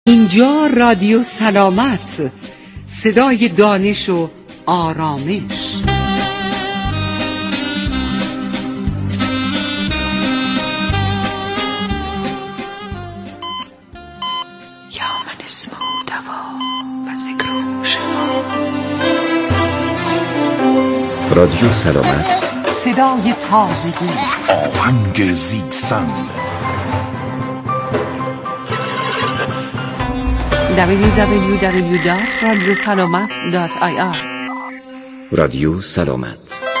اینجا رادیو سلامت، صدای دانش و آرامش. یا من اسمه دوا و ذکره شفا. رادیو سلامت، صدای تازگی، آهنگ زیستن. www.radiosalamat.ir رادیو سلامت.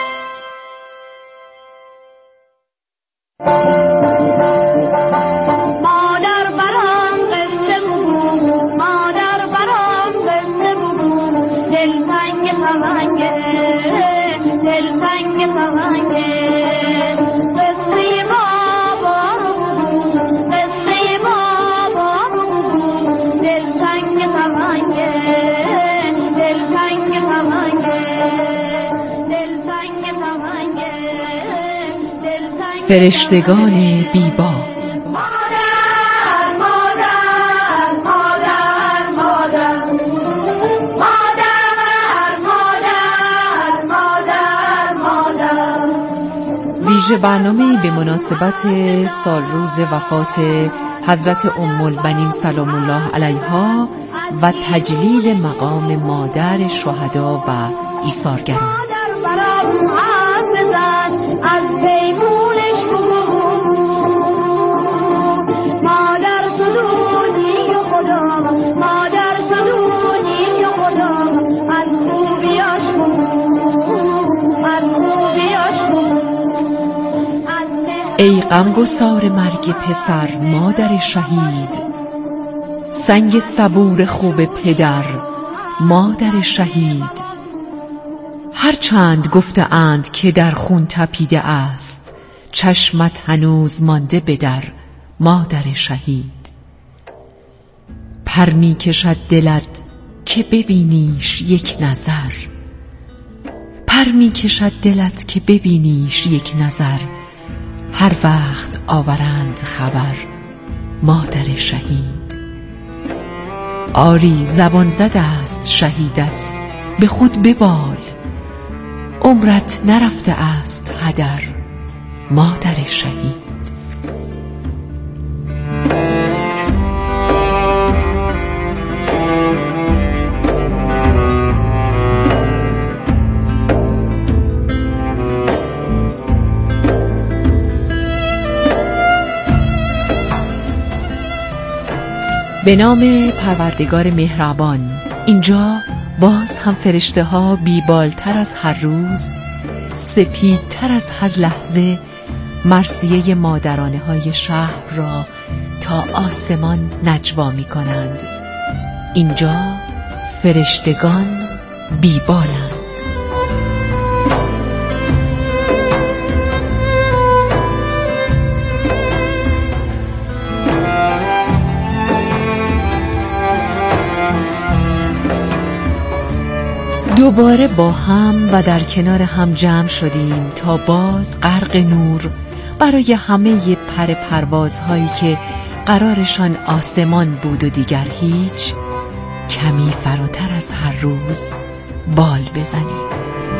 فرشتگان بیبا. ویژه برنامه به مناسبت سالروز وفات حضرت ام البنین سلام الله علیها و تجلیل مقام مادر شهدا و ایثارگران. ای غمگسار مرگ پسر مادر شهید، سنگ صبور خوب پدر مادر شهید. هرچند گفته اند که در خون تپیده است، چشمت هنوز مانده به در مادر شهید. پر می کشد دلت که ببینیش یک نظر، پر می کشد دلت که ببینیش یک نظر. هر وقت آورند خبر مادر شهید. آری زبان زده است شهیدت به خود ببال، عمرت نرفته است هدر مادر شهید. به نام پروردگار مهربان. اینجا باز هم فرشته ها بیبالتر از هر روز، سپیدتر از هر لحظه، مرثیه مادرانه های شهر را تا آسمان نجوا می کنند. اینجا فرشتگان بیبالند. دوباره با هم و در کنار هم جمع شدیم تا باز غرق نور برای همه پروازهایی که قرارشان آسمان بود و دیگر هیچ، کمی فراتر از هر روز بال بزنیم.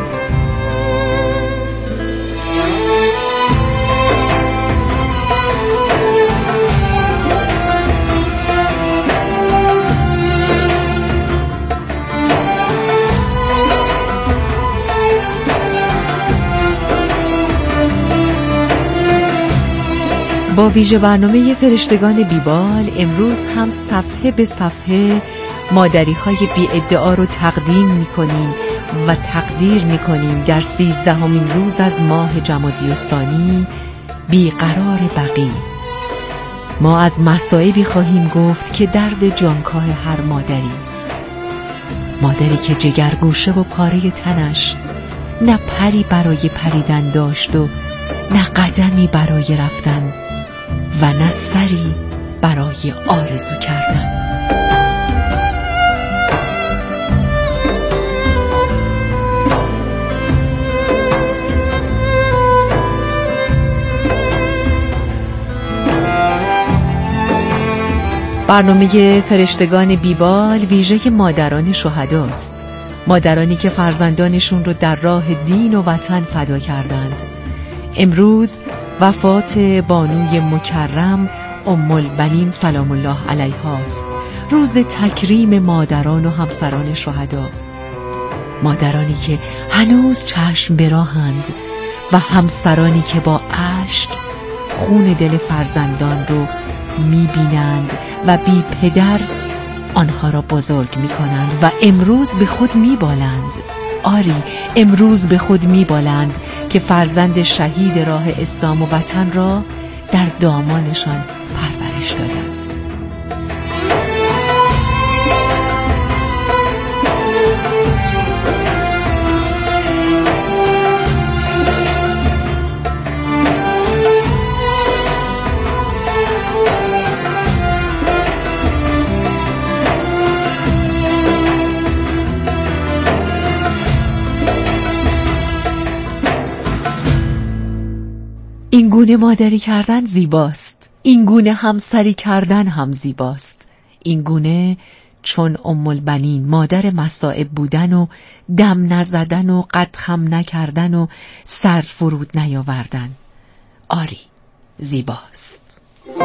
با ویژه برنامه فرشتگان بیبال امروز هم صفحه به صفحه مادری های بی ادعا رو تقدیم میکنیم و تقدیر میکنیم در 13مین روز از ماه جمادی الثانی بیقرار بقی. ما از مصائبی خواهیم گفت که درد جانکاه هر مادری است. مادری که جگرگوشه و پاره تنش نه پری برای پریدن داشت و نه قدمی برای رفتن و نه سری برای آرزو کردن. برنامه فرشتگان بیبال ویژه مادران شهداست. مادرانی که فرزندانشون رو در راه دین و وطن فدا کردند. امروز وفات بانوی مکرم ام البنین سلام الله علیها است. روز تکریم مادران و همسران شهدا، مادرانی که هنوز چشم براهند و همسرانی که با اشک خون دل فرزندان رو میبینند و بی پدر آنها را بزرگ میکنند و امروز به خود میبالند. آری، امروز به خود میبالند که فرزند شهید راه اسلام و وطن را در دامانشان پرورش دادند. این گونه مادری کردن زیباست، این گونه همسری کردن هم زیباست، این گونه چون ام البنین مادر مصائب بودن و دم نزدن و قد خم نکردن و سر فرود نیاوردن. آری، زیباست.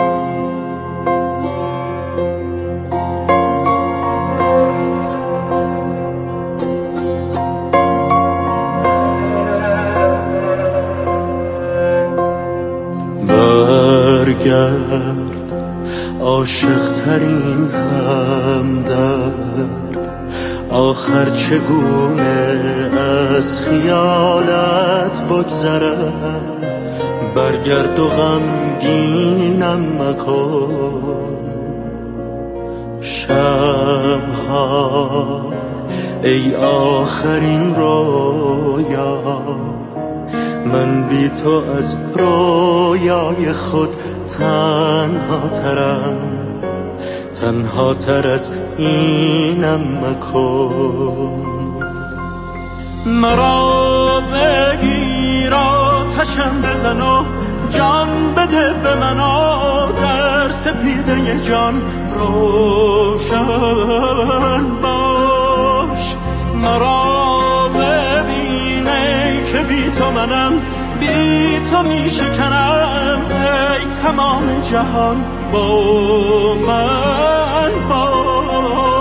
برگرد عاشق ترین همدرد، آخر چگونه از خیالت بگذرم. برگرد و غمگینم مکن شبها ای آخرین رویا. من بی تو از رویای خود تنها تر از اینم مکن. مرا بگیر آتشم بزن و جان بده به من در سپیده جان روشن باش. مرا ببینه که بی تو منم، بی تو می شکنم، ای تمام جهان با من باش.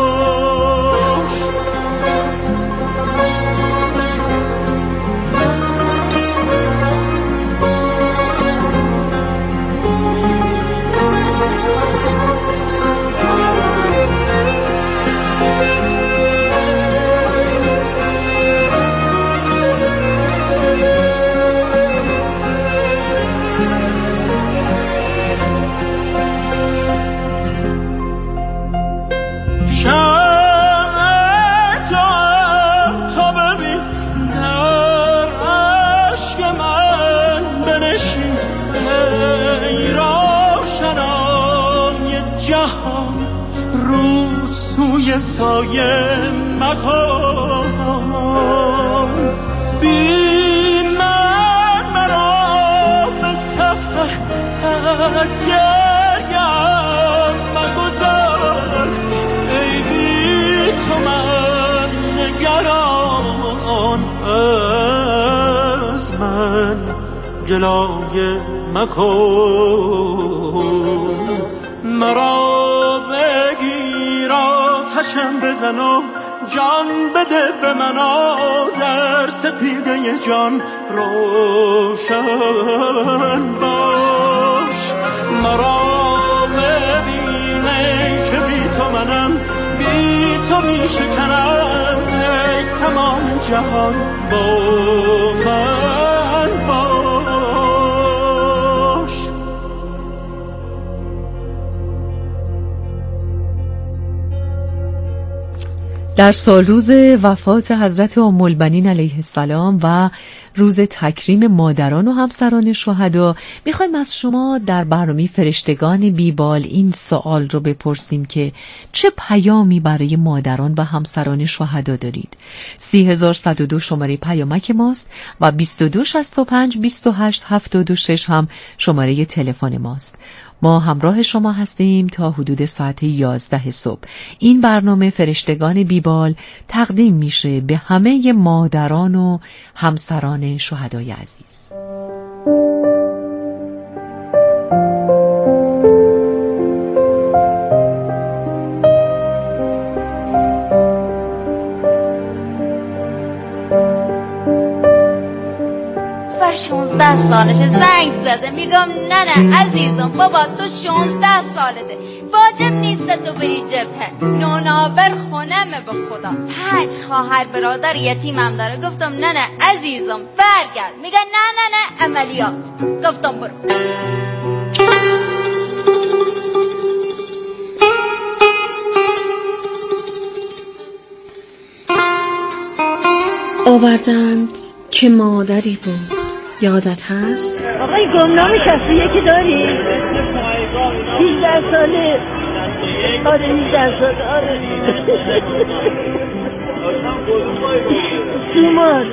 سایه مکن، بی من مرا به سفر از گریم مگذار. ای بی تو من نگران، از من گلایه مکن. مرا بگیر آتشم بزن و جان بده به من در سپیده جان روشن باش. مرا ببینه که بی تو منم، بی تو می شکنم، ای تمام جهان با من باش. در سال روز وفات حضرت ام البنین علیه السلام و روز تکریم مادران و همسران شهدا میخوایم از شما در برنامه فرشتگان بیبال این سوال رو بپرسیم که چه پیامی برای مادران و همسران شهدا دارید؟ 3102 شماره پیامک ماست و 2265 28 726 هم شماره تلفن ماست. ما همراه شما هستیم تا حدود ساعت 11 صبح. این برنامه فرشتگان بیبال تقدیم میشه به همه مادران و همسران شهدای عزیز. و 16 سالشه زنگ زده، میگم نه عزیزم بابا تو 16 سالته، واجب نیست تو بری جبهه، نونابر خونمه به خدا، 5 خواهر برادر یتیمم داره. گفتم نه عزیزم برگرد. میگه نه عملیات. گفتم برو. آوردند که مادری بود. یادت هست؟ آقای گمنام شخصی یکی داری؟ 18 ساله. آره 18 ساله. آره سومار.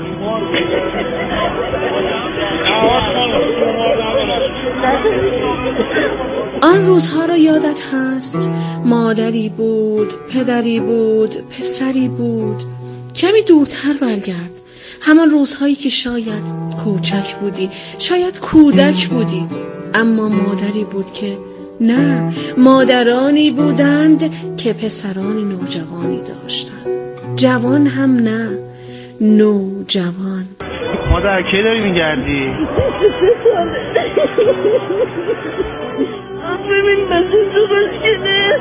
آن روزها را یادت هست؟ مادری بود، پدری بود، پسری بود. کمی دورتر برگرد. همان روزهایی که شاید کوچک بودی، شاید کودک بودی، اما مادری بود که نه، مادرانی بودند که پسران نوجوانی داشتند. جوان هم نه، نوجوان. مادر کی داری میگردی؟ ببین مسیح تو بسکنه.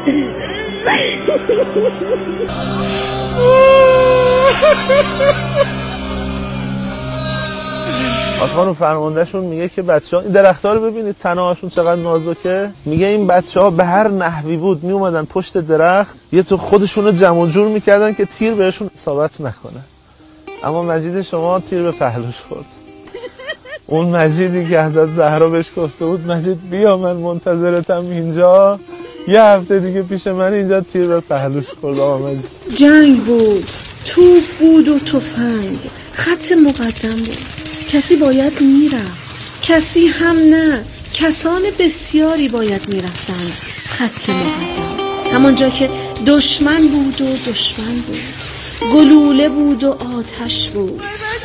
آسمان فرماندهشون میگه که بچه‌ها این درخت‌ها رو ببینید تنه‌هاشون چقدر نازکه. میگه این بچه‌ها به هر نحوی بود می اومدن پشت درخت، یه تو خودشون رو جمع و جور میکردن که تیر بهشون اصابت نکنه. اما مجید شما تیر به پهلوش خورد. اون مجیدی که حضرت زهرا بهش گفته بود مجید بیا من منتظرتم اینجا، یه هفته دیگه پیش من اینجا، تیر به پهلوش خورد. آقا مجید جنگ بود، توپ بود و تفنگ، خط مقدم بود. کسی باید میرفت، کسی هم نه، کسان بسیاری باید میرفتند خط مقدم. همانجا که دشمن بود و دشمن بود، گلوله بود و آتش بود.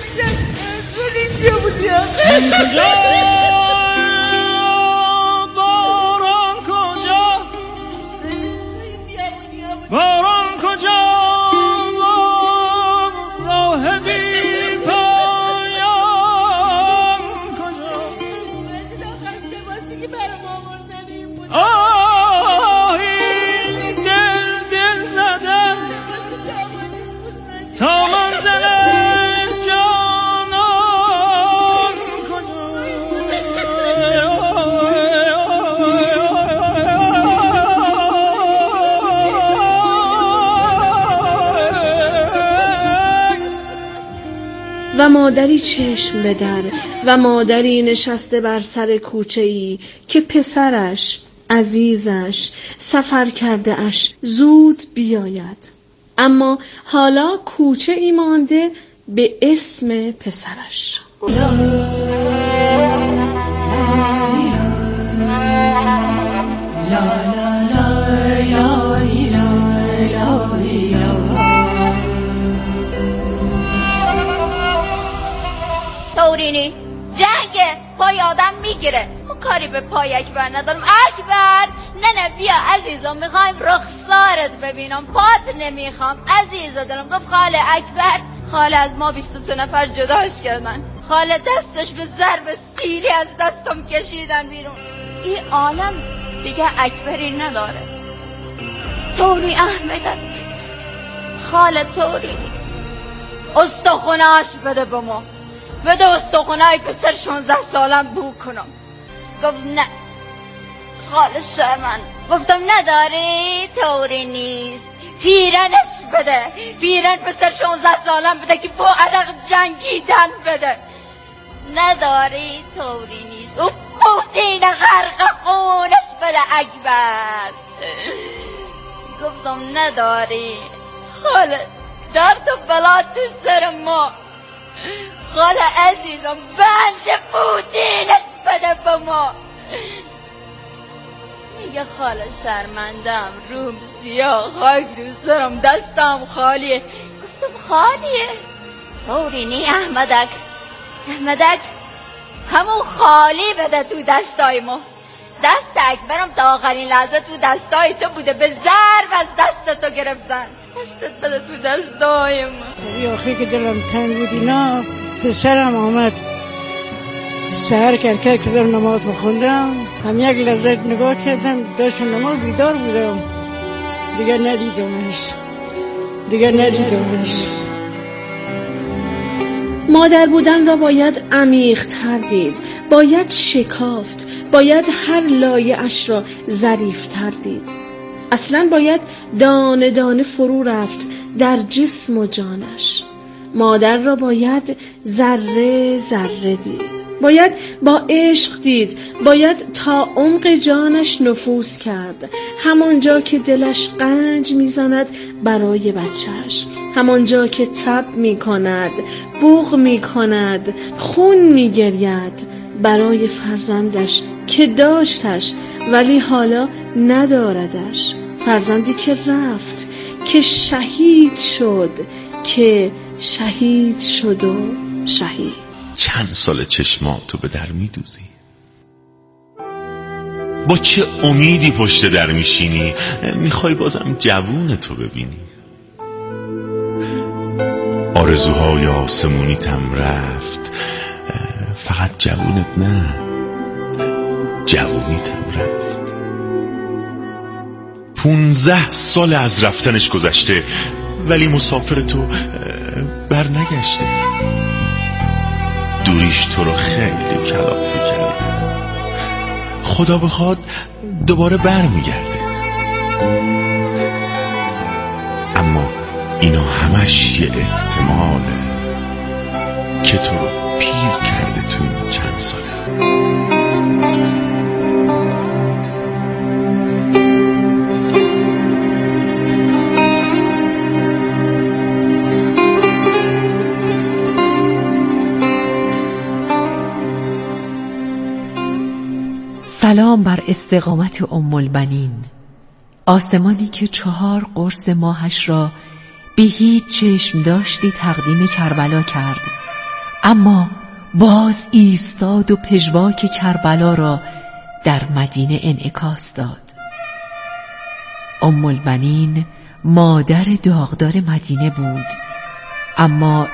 باران کجا راه بی پایان کجا آه این دل زدم تا منزل جانان کجا. و مادری چشم به در و مادری نشسته بر سر کوچه‌ای که پسرش، عزیزش، سفر کرده اش زود بیاید. اما حالا کوچه‌ای مانده به اسم پسرش. تورینی جنگ پای آدم میگیره، ما کاری به پای اکبر ندارم. اکبر نه بیا عزیزم، میخوایم رخسارت ببینم، پات نمیخوام عزیز دلم. گفت خاله اکبر، خاله از ما 23 نفر جداش کردن، خاله دستش به ضرب سیلی از دستم کشیدن بیرون. این عالم دیگه اکبری نداره. توری احمدن خاله توری نیست، استخونهاش بده به ما، بده استخونهای پسر 16 سالم بو کنم. گفت نه خاله شرمن. گفتم نداری؟ توری نیست، پیرنش بده، پیرن پسر 16 سالم بده که با عرق جنگیدن بده. نداری؟ توری نیست، او پوتین غرق خونش بده اکبر. گفتم نداری؟ خاله درد و بلا تو سر ما، خاله عزیزم بند پوتینش بده به ما. میگه خاله شرمندم، روم سیاه، خاک دوستم، دستم خالیه. گفتم خالیه؟ اورینی احمدک همون خالی بده تو دستای ما. دست اکبرم تا آخرین لحظه تو دستای تو بوده، به ضرب از دست تو گرفتن. دستت بده تو دستای ما. یه آخری که دلم تنگ بود اینا، پسرم آمد سهر که دارم نماز بخوندم، هم یک لحظه نگاه کردم داشت نماز، بیدار بودم دیگه ندیدمش. مادر بودن را باید عمیق‌تر دید، باید شکافت، باید هر لایه اش را ظریف‌تر دید. اصلاً باید دانه دانه فرو رفت در جسم و جانش. مادر را باید ذره ذره دید، باید با عشق دید، باید تا عمق جانش نفوذ کرد. همانجا که دلش قنج میزند برای بچهش، همانجا که تب میکند، بوق میکند، خون میگرید برای فرزندش که داشتش ولی حالا نداردش. فرزندی که رفت، که شهید شد و شهید. چند سال چشماتو به در میدوزی؟ با چه امیدی پشت در میشینی؟ میخوای بازم جوونتو ببینی؟ آرزوهای آسمونیتم رفت، فقط جوونت نه، جوونیتم رفت. 15 سال از رفتنش گذشته ولی مسافر تو برنگشته. دوریش تو رو خیلی کلافه کرده، خدا بخواد دوباره برمیگرده. اما اینا همش یه احتماله که تو رو پیر کرده تو این چند ساله. سلام بر استقامت ام البنین، آسمانی که 4 قرص ماهش را بی هیچ چشم داشتی تقدیم کربلا کرد، اما باز ایستاد و پژواک کربلا را در مدینه انعکاس داد. ام البنین مادر داغدار مدینه بود، اما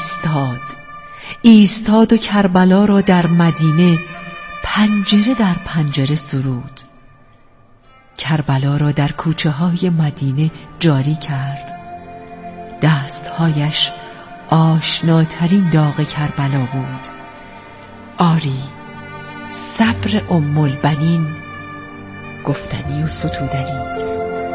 ایستاد و کربلا را در مدینه پنجره در پنجره سرود. کربلا را در کوچه های مدینه جاری کرد. دستهایش آشناترین داغ کربلا بود. آری، صبر ام البنین گفتنی و ستودنی است.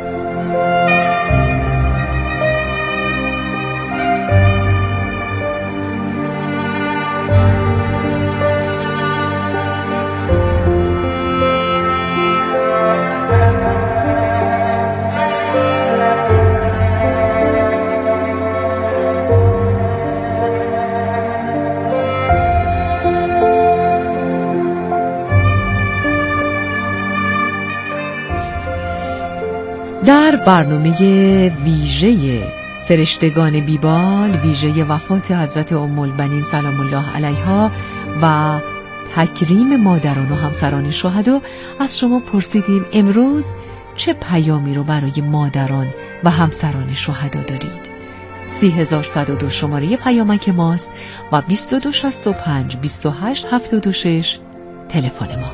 در برنامه ویژه فرشتگان بیبال، ویژه وفات حضرت ام البنین سلام الله علیها و تکریم مادران و همسران شهدا، از شما پرسیدیم امروز چه پیامی رو برای مادران و همسران شهدا دارید. 30102 شماره پیامک ماست و 2265 2876 تلفن ما.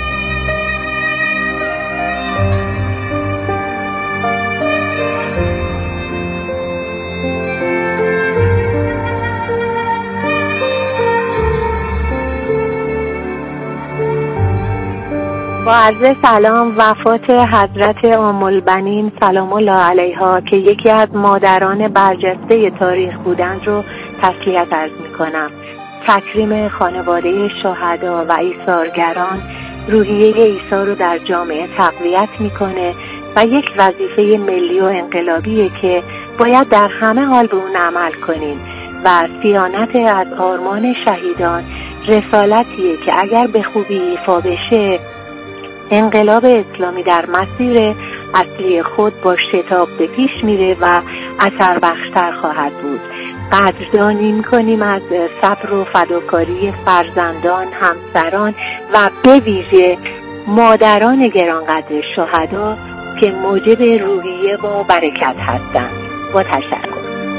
با عرض سلام، وفات حضرت ام البنین سلام الله علیها که یکی از مادران برجسته تاریخ بودند رو تسلیت عرض می‌کنم. تکریم خانواده شهدا و ایثارگران روحیه عیسی رو در جامعه تقویت می‌کنه و یک وظیفه ملی و انقلابیه که باید در همه حال به اون عمل کنیم و صیانت از آرمان شهیدان رسالتیه که اگر به خوبی ایفا بشه انقلاب اسلامی در مسیر اصلی خود با شتاب به پیش میره و اثر بخشتر خواهد بود. قدردانی میکنیم از صبر و فداکاری فرزندان، همسران و به ویژه مادران گرانقدر شهدا که موجب روحیه و برکت هستند. با تشکر.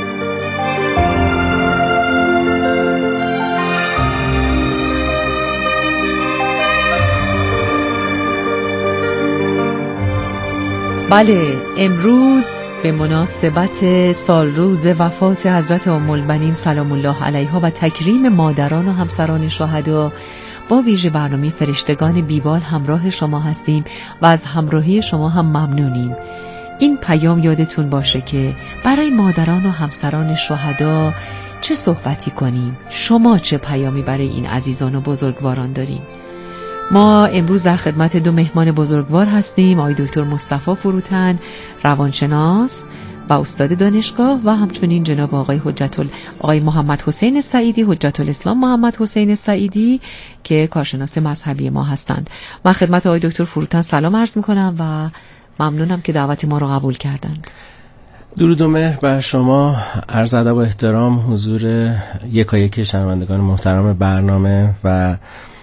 بله، امروز به مناسبت سالروز وفات حضرت ام البنین سلام الله علیها و تکریم مادران و همسران شهدا با ویژه برنامه فرشتگان بیبال همراه شما هستیم و از همراهی شما هم ممنونیم. این پیام یادتون باشه که برای مادران و همسران شهدا چه صحبتی کنیم، شما چه پیامی برای این عزیزان و بزرگواران دارین. ما امروز در خدمت دو مهمان بزرگوار هستیم، آقای دکتر مصطفی فروتن، روانشناس و استاد دانشگاه، و همچنین جناب آقای محمد حسین سعیدی، حجت الاسلام محمد حسین سعیدی که کارشناس مذهبی ما هستند. من خدمت آقای دکتر فروتن سلام عرض میکنم و ممنونم که دعوت ما رو قبول کردند. درود و مهر بر شما، عرض ادب و احترام حضور یکایک شنوندگان محترم برنامه و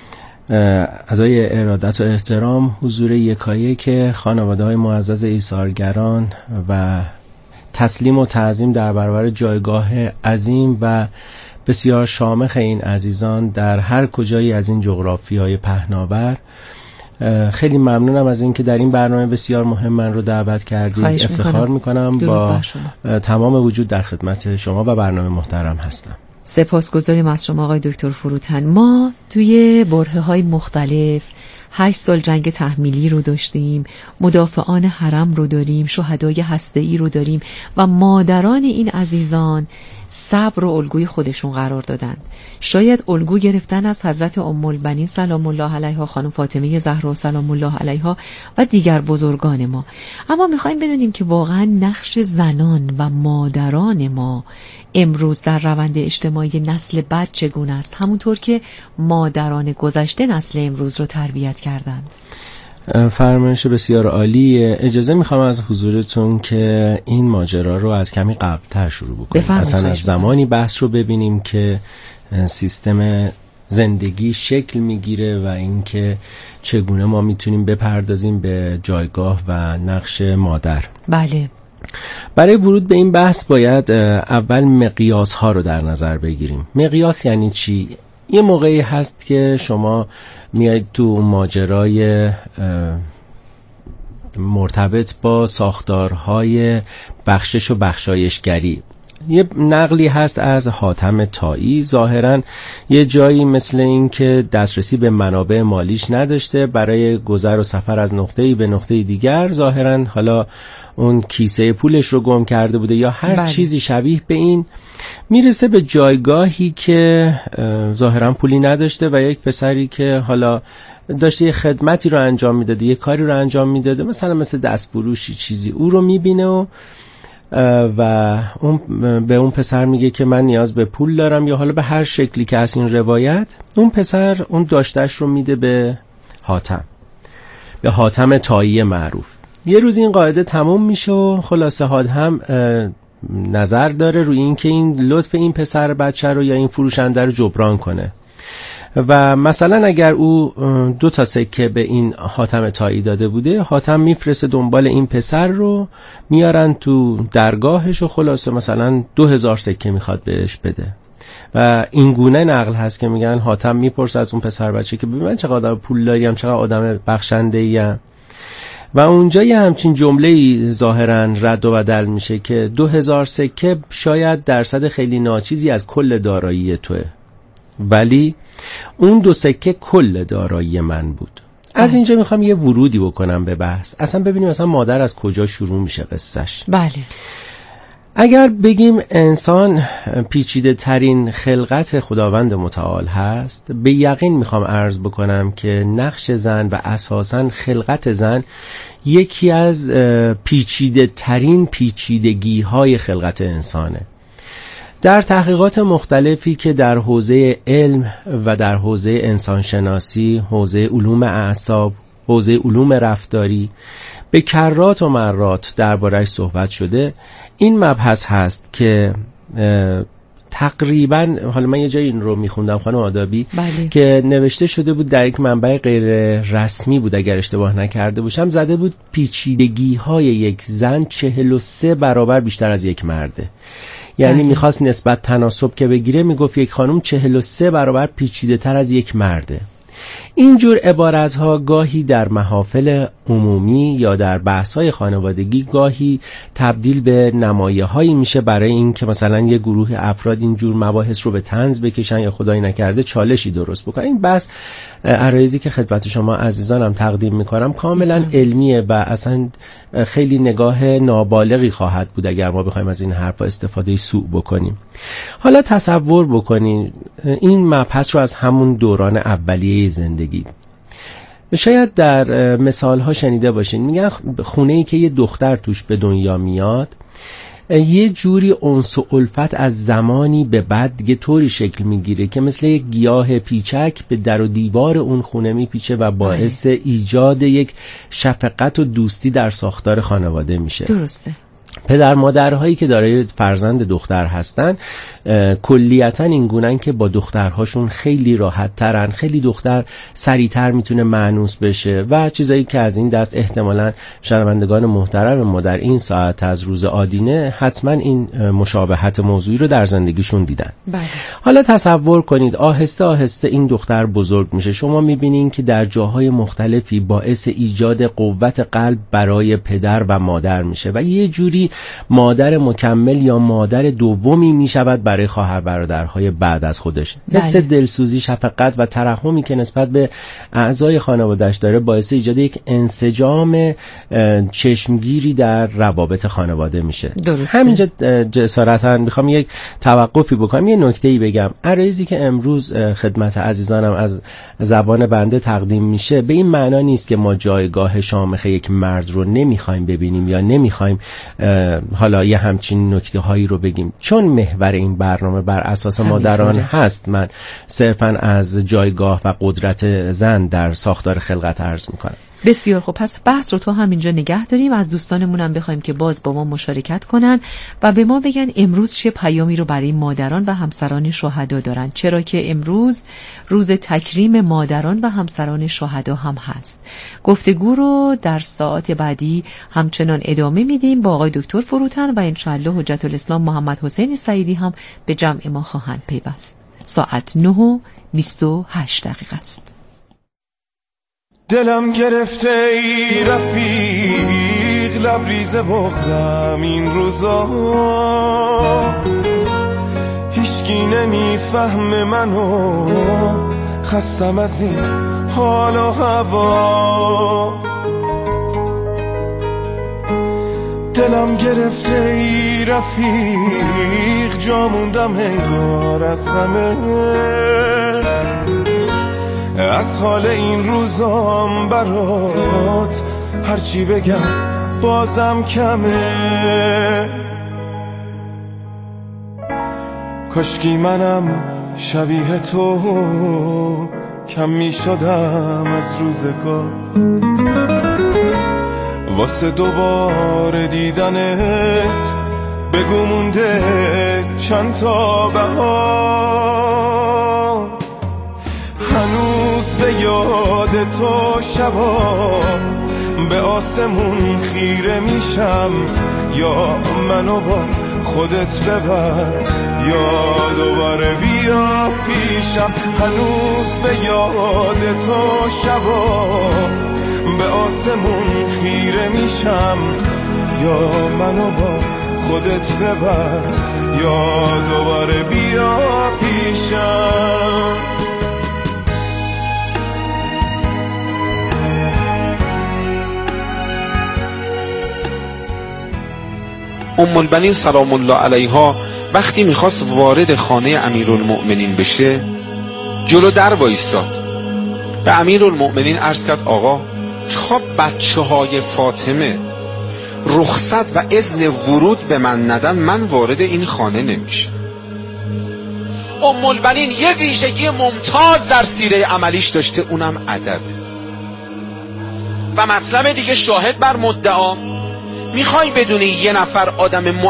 عزای ارادت و احترام حضور یکایک خانواده‌های معزز ایثارگران و تسلیم و تعظیم در برابر جایگاه عظیم و بسیار شامخ این عزیزان در هر کجایی از این جغرافیای پهناور. خیلی ممنونم از این که در این برنامه بسیار مهم من رو دعوت کردید. افتخار میکنم با تمام وجود در خدمت شما و برنامه محترم هستم. سپاسگزاریم از شما آقای دکتر فروتن. ما توی برهه‌های مختلف 8 سال جنگ تحمیلی رو داشتیم، مدافعان حرم رو داریم، شهدای هسته‌ای رو داریم و مادران این عزیزان صبر و الگوی خودشون قرار دادند. شاید الگو گرفتن از حضرت ام البنین سلام الله علیها، خانم فاطمه زهرا سلام الله علیها و دیگر بزرگان ما. اما میخوایم بدونیم که واقعا نقش زنان و مادران ما امروز در روند اجتماعی نسل بعد چگونه است، همونطور که مادران گذشته نسل امروز رو تربیت کردند. فرمایش بسیار عالی. اجازه میخوام از حضورتون که این ماجرا رو از کمی قبل‌تر شروع بکنیم. اصلا از زمانی بحث رو ببینیم که سیستم زندگی شکل میگیره و اینکه چگونه ما میتونیم بپردازیم به جایگاه و نقش مادر. بله. برای ورود به این بحث باید اول مقیاس ها رو در نظر بگیریم. مقیاس یعنی چی؟ یه موقعی هست که شما میاید تو ماجرای مرتبط با ساختارهای بخشش و بخشایشگری. یه نقلی هست از حاتم طایی، ظاهراً یه جایی مثل این که دسترسی به منابع مالیش نداشته، برای گذر و سفر از نقطه‌ای به نقطه دیگر ظاهراً حالا اون کیسه پولش رو گم کرده بوده یا هر چیزی شبیه به این، میرسه به جایگاهی که ظاهراً پولی نداشته و یک پسری که حالا داشته یه خدمتی رو انجام میداده، یه کاری رو انجام میداده، مثلا مثل دستفروشی چیزی، او رو میبینه و اون به اون پسر میگه که من نیاز به پول دارم، یا حالا به هر شکلی که از این روایت اون پسر اون داشتش رو میده به حاتم طایی معروف. یه روز این قاعده تموم میشه و خلاصه حاتم نظر داره روی این که این لطف این پسر بچه رو یا این فروشنده رو جبران کنه و مثلا اگر او 2 سکه به این حاتم طایی داده بوده، حاتم میفرسته دنبال این پسر رو، میارن تو درگاهش و خلاصه مثلا 2000 سکه میخواد بهش بده و این گونه نقل هست که میگن حاتم میپرسه از اون پسر بچه که ببین من چقدر آدم پول داریم، چقدر آدم بخشنده‌ایم، و اونجا یه همچین جمله‌ای ظاهراً رد و بدل میشه که 2000 سکه شاید درصد خیلی ناچیزی از کل دارایی توه، ولی اون 2 سکه کل دارایی من بود. از اینجا میخوام یه ورودی بکنم به بحث، اصلا ببینیم مثلا مادر از کجا شروع میشه قصهش. بله. اگر بگیم انسان پیچیده ترین خلقت خداوند متعال هست، به یقین میخوام عرض بکنم که نقش زن و اساساً خلقت زن یکی از پیچیده ترین پیچیدگی های خلقت انسانه. در تحقیقات مختلفی که در حوزه علم و در حوزه انسانشناسی، حوزه علوم اعصاب، حوزه علوم رفتاری به کرات و مرات درباره‌اش صحبت شده. این مبحث هست که تقریبا، حالا من یه جایی این رو میخوندم خانم آدابی، بله. که نوشته شده بود در یک منبع غیر رسمی بود اگر اشتباه نکرده باشم، زده بود پیچیدگی های یک زن 43 برابر بیشتر از یک مرده. یعنی میخواست نسبت تناسب که بگیره، میگفت یک خانم 43 برابر پیچیده تر از یک مرده. اینجور عبارت ها گاهی در محافل عمومی یا در بحث های خانوادگی گاهی تبدیل به نمایه هایی میشه برای این که مثلا یه گروه افراد اینجور مباحث رو به طنز بکشن یا خدایی نکرده چالشی درست بکنن. این بحث عرایزی که خدمت شما عزیزانم تقدیم میکنم کاملا علمیه و اصلا خیلی نگاه نابالغی خواهد بود اگر ما بخوایم از این حرفا استفاده سوء بکنیم. حالا تصور بکنین این مبحث رو از همون دوران اولیه زندگی. شاید در مثال ها شنیده باشین، میگن خونه‌ای که یه دختر توش به دنیا میاد یه جوری انس و الفت از زمانی به بعد دیگه طوری شکل میگیره که مثل یک گیاه پیچک به در و دیوار اون خونه میپیچه و باعث ایجاد یک شفقت و دوستی در ساختار خانواده میشه. درسته. پدر مادرهایی که دارای فرزند دختر هستن کلیتا این گونن که با دخترهاشون خیلی راحت ترن، خیلی دختر سریعتر میتونه مانوس بشه و چیزایی که از این دست احتمالاً شنوندگان محترم ما در این ساعت از روز آدینه حتما این مشابهت موضوعی رو در زندگیشون دیدن. بله. حالا تصور کنید آهسته آهسته این دختر بزرگ میشه. شما میبینین که در جاهای مختلفی باعث ایجاد قوت قلب برای پدر و مادر میشه و یه جوری مادر مکمل یا مادر دومی میشود برای خواهر برادرهای بعد از خودش. حس دلسوزی، شفقت و ترحمی که نسبت به اعضای خانواده‌اش داره باعث ایجاد یک انسجام چشمگیری در روابط خانواده میشه. درسته. همینجا جسارتا میخوام یک توقفی بکنم، یه نکته‌ای بگم. عرایزی که امروز خدمت عزیزانم از زبان بنده تقدیم میشه به این معنا نیست که ما جایگاه شامخ یک مرد رو نمیخوایم ببینیم یا نمیخوایم حالا یه همچین نکته هایی رو بگیم. چون محور این برنامه بر اساس مادران هست، من صرفاً از جایگاه و قدرت زن در ساختار خلقت عرض میکنم. بسیار خوب، پس بحث رو تا همینجا نگه داریم. از دوستانمون هم بخوایم که باز با ما مشارکت کنن و به ما بگن امروز چه پیامی رو برای مادران و همسران شهدا دارن، چرا که امروز روز تکریم مادران و همسران شهدا هم هست. گفتگو رو در ساعت بعدی همچنان ادامه میدیم با آقای دکتر فروتن و انشاءالله حجت الاسلام محمد حسین سعیدی هم به جمع ما خواهند پیوست. ساعت 9:28 است. دلم گرفته ای رفیق، لبریز بغضم این روزا، هیچکی نمیفهم منو، خستم از این حال و هوا. دلم گرفته ای رفیق، جا موندم انگار از همه، از حال این روزام برات هرچی بگم بازم کمه. کاشکی منم شبیه تو کم می شدم از روزگار، واسه دوباره دیدنت بگو مونده چند تا بهار. هنوز به یاد تو شبا به آسمون خیره میشم، یا منو با خودت ببر یا دوباره بیا پیشم. هنوز به یاد تو شبا به آسمون خیره میشم، یا منو با خودت ببر یا دوباره بیا پیشم. ام البنین سلام الله علیها وقتی میخواست وارد خانه امیرالمؤمنین بشه جلو در وایستاد. به امیرالمؤمنین عرض کرد آقا تا بچه های فاطمه رخصت و اذن ورود به من ندن من وارد این خانه نمیشم. ام البنین یه ویژگی ممتاز در سیره عملیش داشته، اونم ادبه. و مطلب دیگه شاهد بر مدعا. میخوای بدونی یه نفر آدم